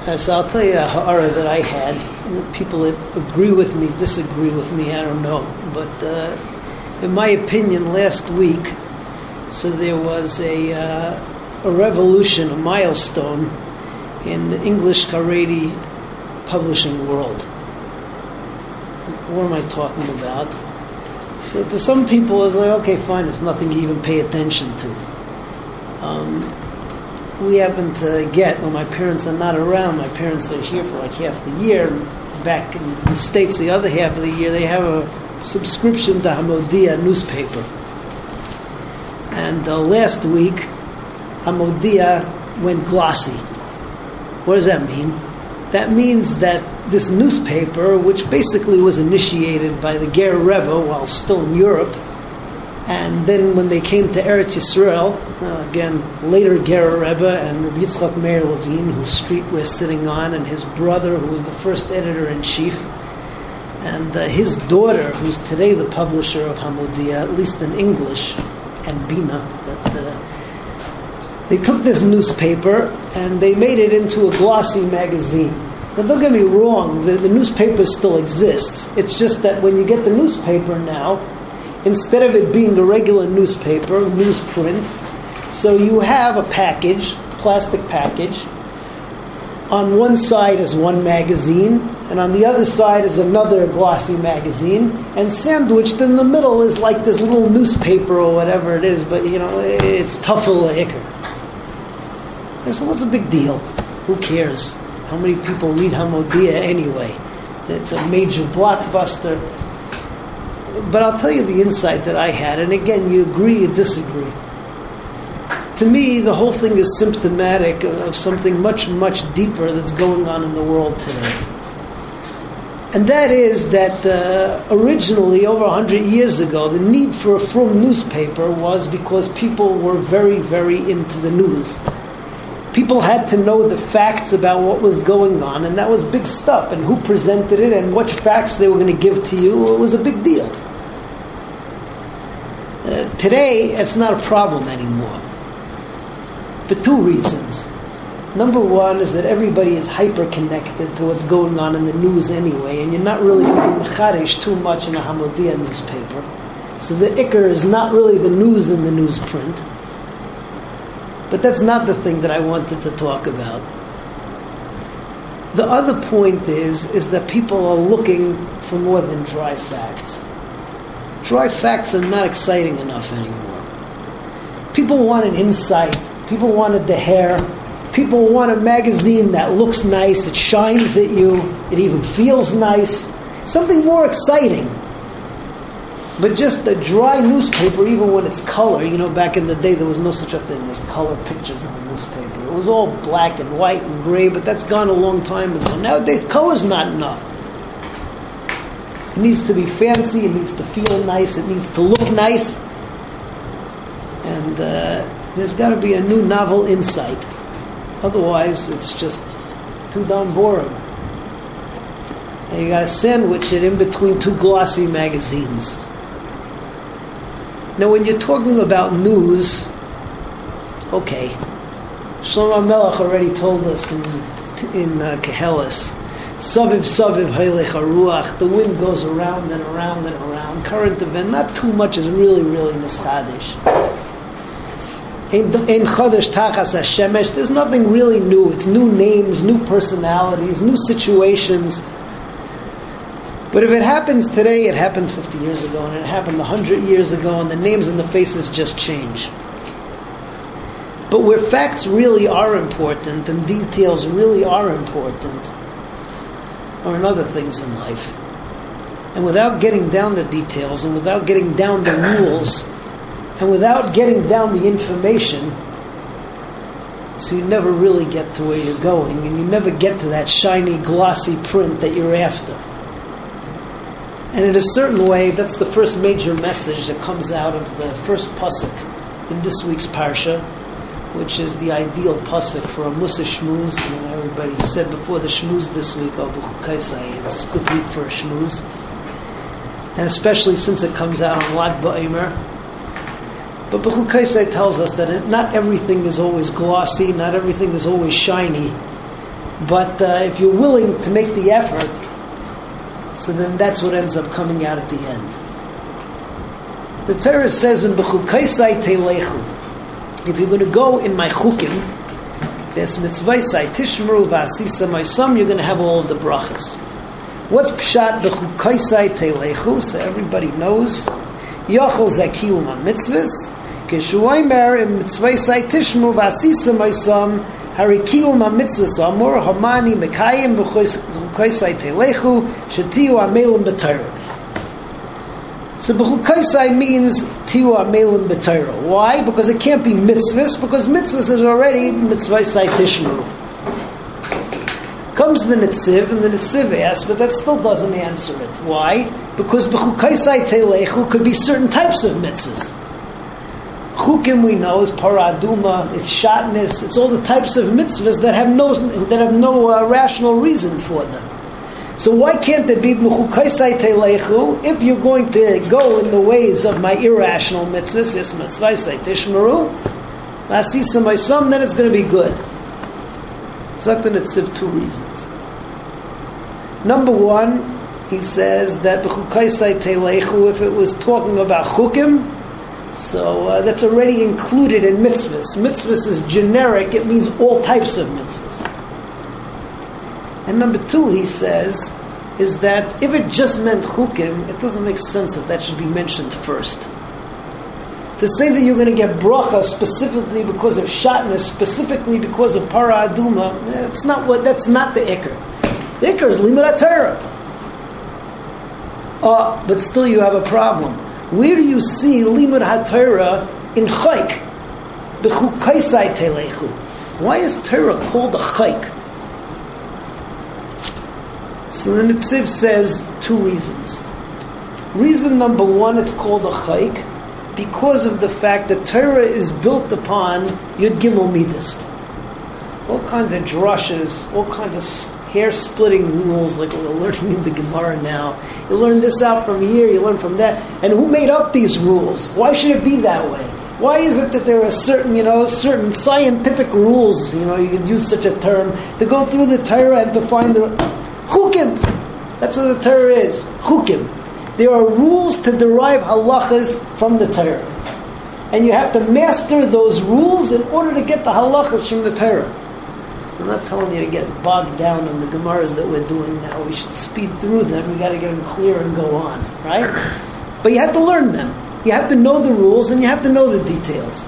So I'll tell you a ha'ara that I had. People that agree with me, disagree with me, I don't know. But in my opinion, last week, so there was a revolution, a milestone in the English Haredi publishing world. What am I talking about? So to some people, it's like, okay, fine, it's nothing you even pay attention to. We happen to get, when my parents are not around, my parents are here for like half the year. Back in the States, the other half of the year, they have a subscription to Hamodia newspaper. And last week, Hamodia went glossy. What does that mean? That means that this newspaper, which basically was initiated by the Ger Rebbe while still in Europe, and then when they came to Eretz Yisrael, again, later Ger Rebbe and Rabbi Yitzchak Meir Levine, whose street we're sitting on, and his brother, who was the first editor-in-chief, and his daughter, who's today the publisher of Hamodia, at least in English, and Bina, but they took this newspaper and they made it into a glossy magazine. Now don't get me wrong, the newspaper still exists. It's just that when you get the newspaper now, instead of it being the regular newspaper, newsprint, so you have a package, plastic package. On one side is one magazine, and on the other side is another glossy magazine, and sandwiched in the middle is like this little newspaper or whatever it is, but it's Tafel Hikr. So what's the big deal? Who cares? How many people read Hamodia anyway? It's a major blockbuster. But I'll tell you the insight that I had, and again, you agree or disagree. To me, the whole thing is symptomatic of something much, much deeper that's going on in the world today. And that is that originally, over 100 years ago, the need for a frum newspaper was because people were very, very into the news. People had to know the facts about what was going on, and that was big stuff, and who presented it, and what facts they were going to give to you. It was a big deal. Today, it's not a problem anymore. For two reasons. Number one is that everybody is hyper-connected to what's going on in the news anyway, and you're not really going to mecharish too much in a Hamodia newspaper. So the ikr is not really the news in the newsprint. But that's not the thing that I wanted to talk about. The other point is that people are looking for more than dry facts. Dry facts are not exciting enough anymore. People want an insight. People want a deher. People want a magazine that looks nice, it shines at you, it even feels nice. Something more exciting. But just a dry newspaper, even when it's color, back in the day there was no such a thing as color pictures on the newspaper. It was all black and white and gray, but that's gone a long time ago. Nowadays, color's not enough. It needs to be fancy, it needs to feel nice, it needs to look nice. And there's got to be a new novel insight. Otherwise, it's just too darn boring. And you got to sandwich it in between two glossy magazines. Now, when you're talking about news, okay, Shlomo Melech already told us in Kehelis, Saviv Saviv Hailech HaRuach, the wind goes around and around and around. Current event, not too much is really, really nischadish. In Chodesh Tachas HaShemesh, there's nothing really new. It's new names, new personalities, new situations. But if it happens today, it happened 50 years ago, and it happened 100 years ago, and the names and the faces just change. But where facts really are important, and details really are important, are in other things in life. And without getting down the details, and without getting down the rules, and without getting down the information, so you never really get to where you're going, and you never get to that shiny, glossy print that you're after. And in a certain way, that's the first major message that comes out of the first pasuk in this week's parsha, which is the ideal pasuk for a Musa Shmuz. Everybody said before the Shmuz this week, it's a good week for a Shmuz. And especially since it comes out on Lag BaOmer. But B'chu Kaisai tells us that not everything is always glossy, not everything is always shiny. But if you're willing to make the effort, so then that's what ends up coming out at the end. The Torah says in B'chukaisai Teilechu, if you're going to go in my chukim, Ves mitzvaisai tishmeru v'asisa ma'asam, you're going to have all of the brachas. What's pshat B'chukaisai Teilechu? So everybody knows. Yochel zakiyum ha-mitzvahs, keshuaymer im mitzvaisai tishmeru v'asisa ma'asam, harikiyum ha-mitzvahs amor hamani mekayim B'chukaisai Teilechu, shetiyu amelim b'Torah. So B'chukaisai means Tiyu Amelim B'Torah. Why? Because it can't be mitzvahs, because mitzvahs is already mitzvaisai tishmeru. Comes the Netziv, and the Netziv asks, but that still doesn't answer it. Why? Because B'chukaisai Teilechu could be certain types of mitzvahs. Chukim we know is paraduma, it's shatnez, it's all the types of mitzvahs that have no rational reason for them. So why can't there be B'chukaisai Teilechu if you're going to go in the ways of my irrational mitzvahs, yes, mitzvaisai tishmeru, v'asisa ma'asam, then it's going to be good. Zaktan Netziv, two reasons. Number one, he says that B'chukaisai Teilechu, if it was talking about chukim, so that's already included in mitzvahs. Mitzvahs is generic, it means all types of mitzvahs. And number two, he says, is that if it just meant chukim, it doesn't make sense that should be mentioned first. To say that you're going to get bracha specifically because of shatnez, specifically because of para aduma, that's not the ikar. The ikar is limud HaTorah. But still you have a problem. Where do you see limud HaTorah in chayk? B'chukaisai Teilechu. Why is Torah called a chayk? So the Netziv says two reasons. Reason number one, it's called a chayk because of the fact that Torah is built upon Yud Gimel Midas. All kinds of drushes, all kinds of hair-splitting rules like we're learning in the Gemara now. You learn this out from here, you learn from that. And who made up these rules? Why should it be that way? Why is it that there are certain scientific rules, you could use such a term, to go through the Torah and to find the chukim? That's what the Torah is. Chukim. There are rules to derive halachas from the Torah. And you have to master those rules in order to get the halachas from the Torah. I'm not telling you to get bogged down in the Gemaras that we're doing now. We should speed through them. We got to get them clear and go on, right? But you have to learn them. You have to know the rules and you have to know the details.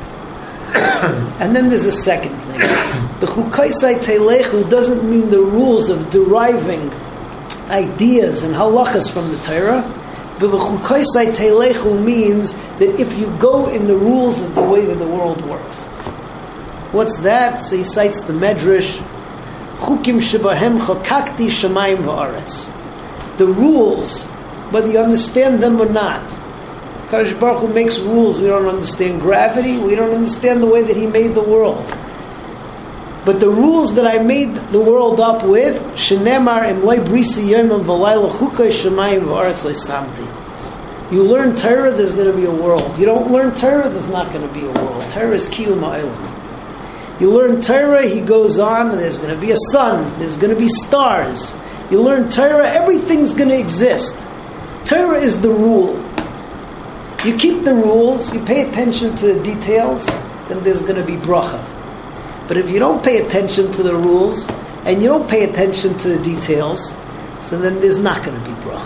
And then there's a second thing. The B'chukaisai Teilechu doesn't mean the rules of deriving ideas and halachas from the Torah. But B'chukaisai Teilechu means that if you go in the rules of the way that the world works. What's that? So he cites the Medrash, Chukim shebahem chakakti shamayim va'aretz. The rules, whether you understand them or not. Kadosh Baruch Hu makes rules. We don't understand gravity. We don't understand the way that He made the world. But the rules that I made the world up with, shenemar im loy brisi yomim v'layla chukay shamayim va'aretz leisamti. You learn Torah, there's going to be a world. You don't learn Torah, there's not going to be a world. Torah is kiyum ha'olam. You learn Torah, he goes on, and there's going to be a sun, there's going to be stars. You learn Torah, everything's going to exist. Torah is the rule. You keep the rules, you pay attention to the details, then there's going to be bracha. But if you don't pay attention to the rules, and you don't pay attention to the details, so then there's not going to be bracha.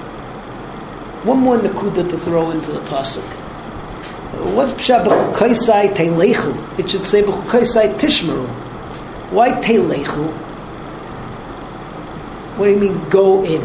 One more nakuda to throw into the pasuk. What's pshat b'chukaisai teilechu? It should say b'chukaisai tishmeru. Why teilechu? What do you mean go in?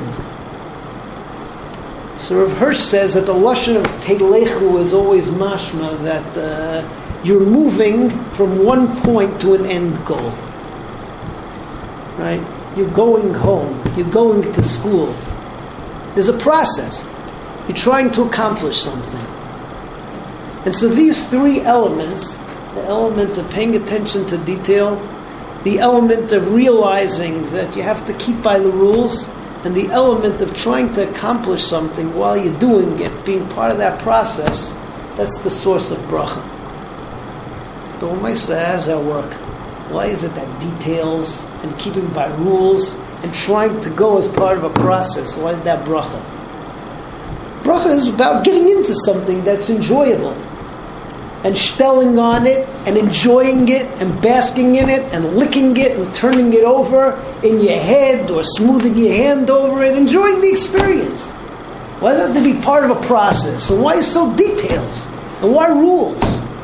So Rav Hirsch says that the lashon of teilechu is always mashma, that you're moving from one point to an end goal. Right? You're going home. You're going to school. There's a process. You're trying to accomplish something. And so these three elements, the element of paying attention to detail, the element of realizing that you have to keep by the rules, and the element of trying to accomplish something while you're doing it, being part of that process, that's the source of bracha. But when I say, how does that work? Why is it that details and keeping by rules and trying to go as part of a process, why is that bracha? Bracha is about getting into something that's enjoyable and stelling on it and enjoying it and basking in it and licking it and turning it over in your head or smoothing your hand over it, enjoying the experience. Why does it have to be part of a process? And why is so details? And why rules?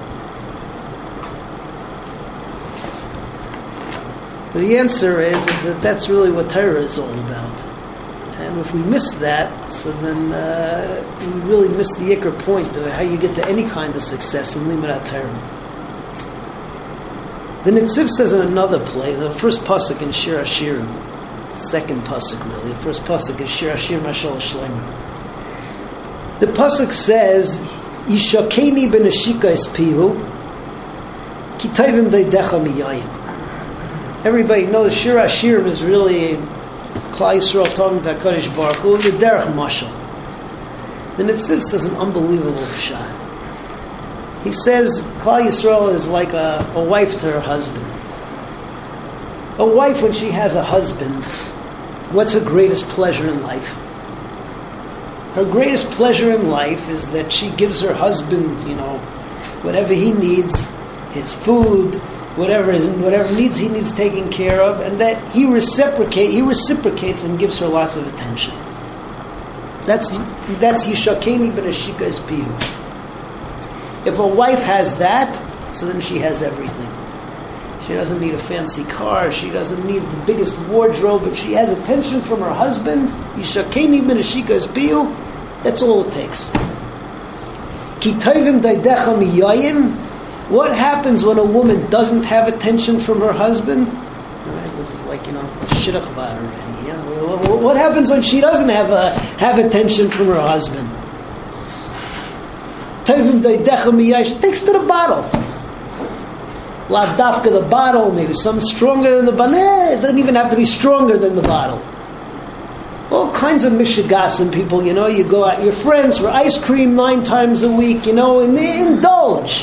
The answer is that that's really what Torah is all about. And if we miss that, so then we really miss the ikar point of how you get to any kind of success in Limud HaTorah. The Netziv says in another place, the first pasuk in Shir Hashirim, second pasuk really, the first pasuk is Shir Hashirim Mashal Shlomo. The pasuk says, Yishakeni b'neshika espihu, ki tovim deidecha miyayim. Everybody knows Shir Hashirim is really Klal Yisrael talking to HaKadosh Baruch Hu, the derech mashal. The Netziv says an unbelievable shot. He says Klal Yisrael is like a wife to her husband. A wife, when she has a husband, what's her greatest pleasure in life? Her greatest pleasure in life is that she gives her husband, whatever he needs, his food, whatever needs he needs taken care of, and that he reciprocates and gives her lots of attention. That's Yishakeni b'neshika espihu. If a wife has that, so then she has everything. She doesn't need a fancy car. She doesn't need the biggest wardrobe. If she has attention from her husband, Yishakeni b'neshika espihu, that's all it takes. Ki tovim deidecha miyayim. What happens when a woman doesn't have attention from her husband? Right, this is like, shidduch vat already. Yeah? What happens when she doesn't have attention from her husband? She takes to the bottle. La dafka, the bottle, maybe some stronger than the bottle. It doesn't even have to be stronger than the bottle. All kinds of mishigasim people, you go out, your friends for ice cream 9 times a week, and they indulge.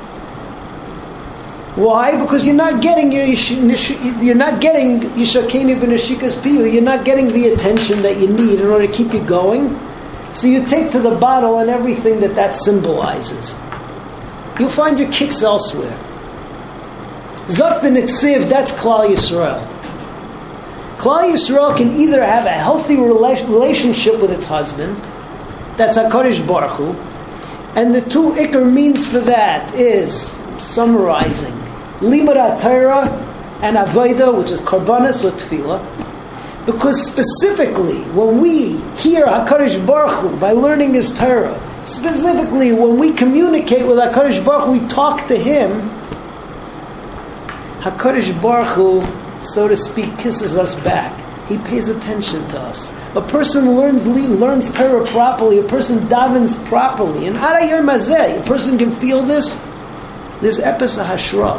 Why? Because you're not getting Yishakeni b'neshika espihu. You're not getting the attention that you need in order to keep you going. So you take to the bottle and everything that symbolizes. You'll find your kicks elsewhere. Zok the Netziv, that's Klal Yisrael. Klal Yisrael can either have a healthy relationship with its husband, that's HaKadosh Baruch Hu, and the two ikar means for that is, summarizing, Limud HaTorah and Avodah, which is Karbanos or Tefillah, because specifically when we hear HaKadosh Baruch Hu by learning His Torah, specifically when we communicate with HaKadosh Baruch Hu, we talk to Him, HaKadosh Baruch Hu, so to speak, kisses us back. He pays attention to us. A person learns Torah properly, a person davens properly, and Ara Yom Hazeh, a person can feel this epis of hashra,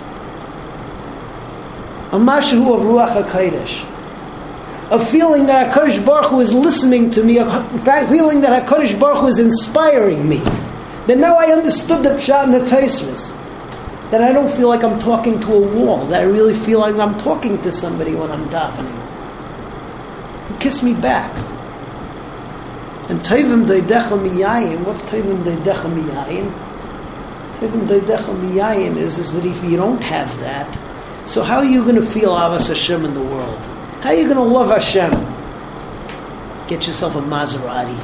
a mashu of ruach hakodesh, a feeling that HaKadosh Baruch Hu is listening to me, in fact, feeling that HaKadosh Baruch Hu is inspiring me. That now I understood the pshat and the taisvus. That I don't feel like I'm talking to a wall. That I really feel like I'm talking to somebody when I'm davening. He kissed me back. And tovim deidecha miyayim. What's tovim deidecha miyayim? Tovim deidecha miyayim is that if you don't have that, so how are you going to feel Avas Hashem in the world? How are you going to love Hashem? Get yourself a Maserati.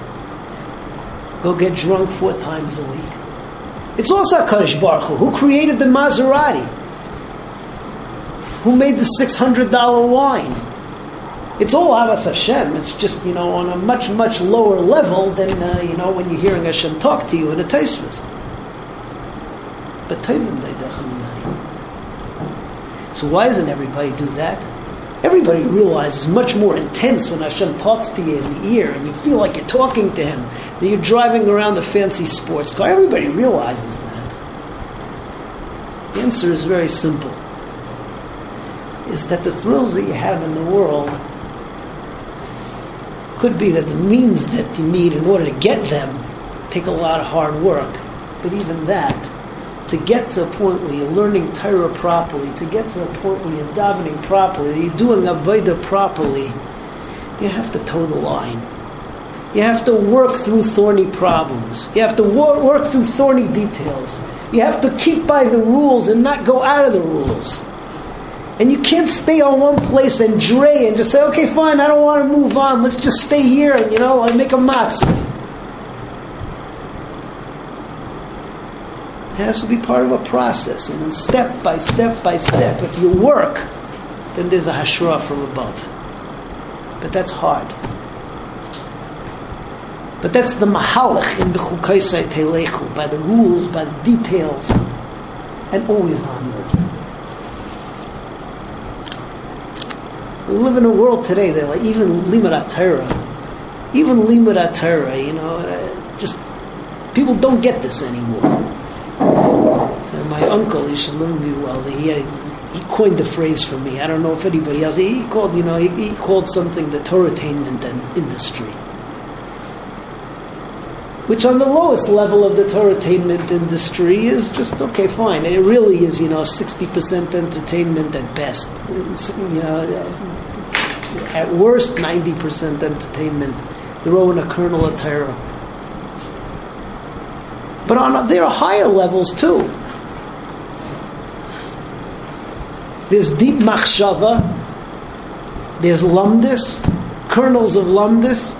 Go get drunk 4 times a week. It's also HaKadosh Baruch Hu. Who created the Maserati? Who made the $600 wine? It's all Avas Hashem. It's just, on a much, much lower level than, when you're hearing Hashem talk to you in a taisvus. But Tovim Deidecha Miyayim. So why doesn't everybody do that? Everybody realizes much more intense when Hashem talks to you in the ear and you feel like you're talking to Him than you're driving around a fancy sports car. Everybody realizes that. The answer is very simple. Is that the thrills that you have in the world could be that the means that you need in order to get them take a lot of hard work. But even that to get to a point where you're learning Torah properly, to get to the point where you're davening properly, that you're doing Avodah properly, you have to toe the line. You have to work through thorny problems. You have to work through thorny details. You have to keep by the rules and not go out of the rules. And you can't stay on one place and dray and just say, okay, fine, I don't want to move on. Let's just stay here and, I make a matzah. It has to be part of a process. And then step by step by step, if you work, then there's a hashra from above. But that's hard. But that's the mahalach in B'chukaisai Telechu, by the rules, by the details, and always onward. We live in a world today that, like, even Limud HaTorah, just people don't get this anymore. And my uncle, he should learn me well. He coined the phrase for me. I don't know if anybody else. He called, he called something the Torahtainment industry. Which on the lowest level of the Torahtainment industry is just, okay, fine. It really is, 60% entertainment at best. At worst, 90% entertainment. Throw in a kernel of Torah. But there are higher levels too. There's deep machshava. There's lumdis, kernels of lumdis.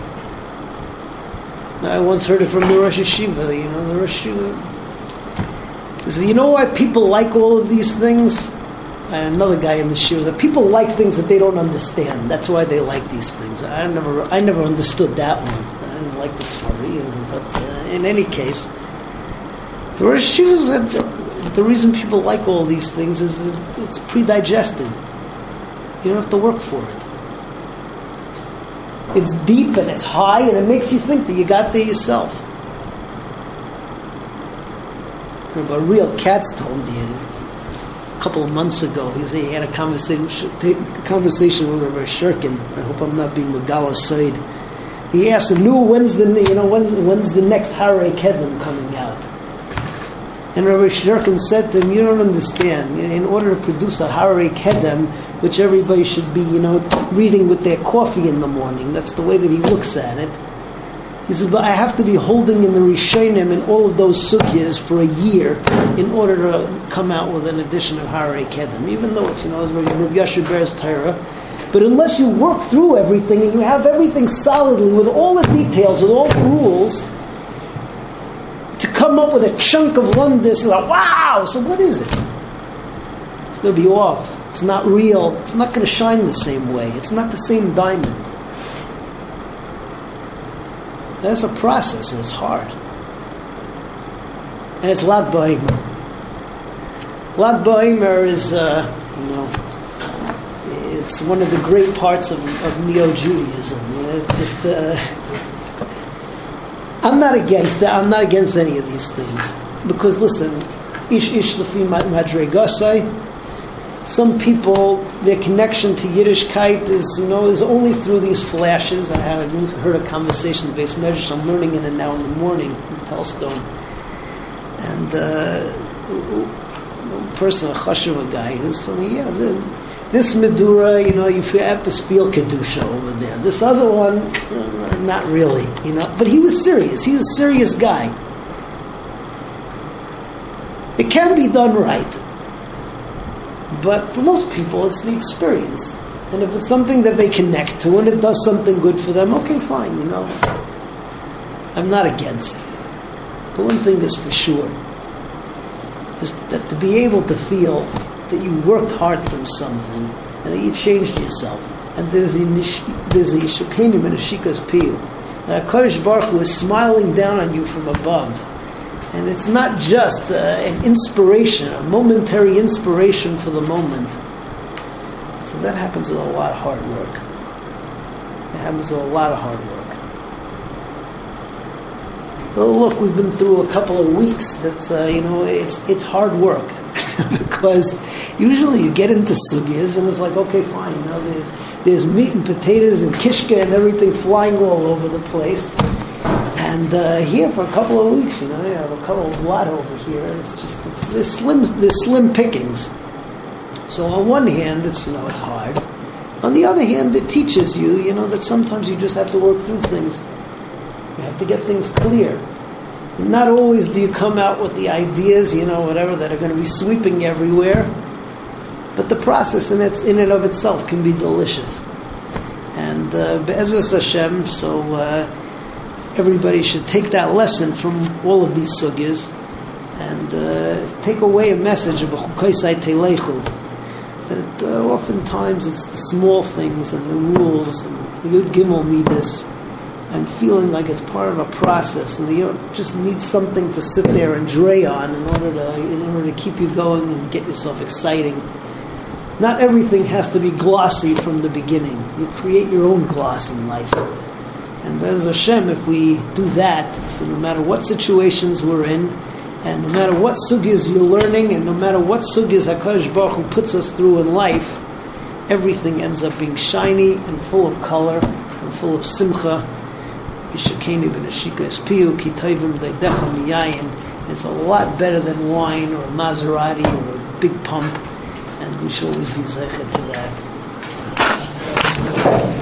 I once heard it from the Rosh Yeshiva, the Rosh Yeshiva. He said, why people like all of these things? Another guy in the shiur said, people like things that they don't understand. That's why they like these things. I never understood that one. I didn't like the story. But in any case, the Rosh Yeshiva said the reason people like all these things is that it's pre-digested. You don't have to work for it. It's deep and it's high and it makes you think that you got there yourself. A real Katz told me a couple of months ago. He had a conversation with Rabbi Shurkin. I hope I'm not being Megala Said. He asked him, when's the next Harei Kedem coming out? And Rabbi Shurkin said to him, you don't understand. In order to produce a Harei Kedem, which everybody should be, reading with their coffee in the morning. That's the way that he looks at it. He says, but I have to be holding in the Rishonim and all of those sugyas for a year in order to come out with an edition of Harei Kedem, even though it's, Rav Yasher Ber's Torah. But unless you work through everything and you have everything solidly with all the details, with all the rules, to come up with a chunk of lumdis, wow! So what is it? It's going to be off. It's not real. It's not going to shine the same way. It's not the same diamond. That's a process, and it's hard. And it's Lag BaOmer. Lag BaOmer is, it's one of the great parts of Neo-Judaism. It's just, I'm not against that. I'm not against any of these things. Because listen, ish lefi madregasai. Some people, their connection to Yiddishkeit is only through these flashes. I heard a conversation with Beis Medrash. I'm learning in it now in the morning in Telstone. And one person, a chashuv guy, who's telling me, this Medura, you feel epispiel kedusha over there. This other one, not really, But he was serious. He was a serious guy. It can be done right. But for most people, it's the experience. And if it's something that they connect to and it does something good for them, okay, fine, I'm not against. But one thing is for sure, is that to be able to feel that you worked hard for something and that you changed yourself. And there's a Yishukenim and a Shikas Piyu. That HaKadosh Baruch Hu is smiling down on you from above. And it's not just an inspiration, a momentary inspiration for the moment. So that happens with a lot of hard work. It happens with a lot of hard work. So look, we've been through a couple of weeks that's, it's hard work. Because usually you get into sugyas and it's like, okay, fine, there's meat and potatoes and kishka and everything flying all over the place. And here for a couple of weeks, you have a couple of lot over here. There's slim pickings. So on one hand, it's hard. On the other hand, it teaches you, that sometimes you just have to work through things. You have to get things clear. And not always do you come out with the ideas, whatever, that are going to be sweeping everywhere. But the process in and of itself can be delicious. And Be'ezus Hashem, so everybody should take that lesson from all of these sugyas and take away a message of Chukaisai Teilechu. That oftentimes it's the small things and the rules and the Yud Gimel Midas and feeling like it's part of a process, and you just need something to sit there and dray on in order to keep you going and get yourself exciting. Not everything has to be glossy from the beginning. You create your own gloss in life. And Be'ez Hashem, if we do that, so no matter what situations we're in, and no matter what sugyas you're learning, and no matter what sugyas HaKadosh Baruch Hu puts us through in life, everything ends up being shiny and full of color and full of simcha. It's a lot better than wine or a Maserati or a big pump, and we should always be zeichet to that.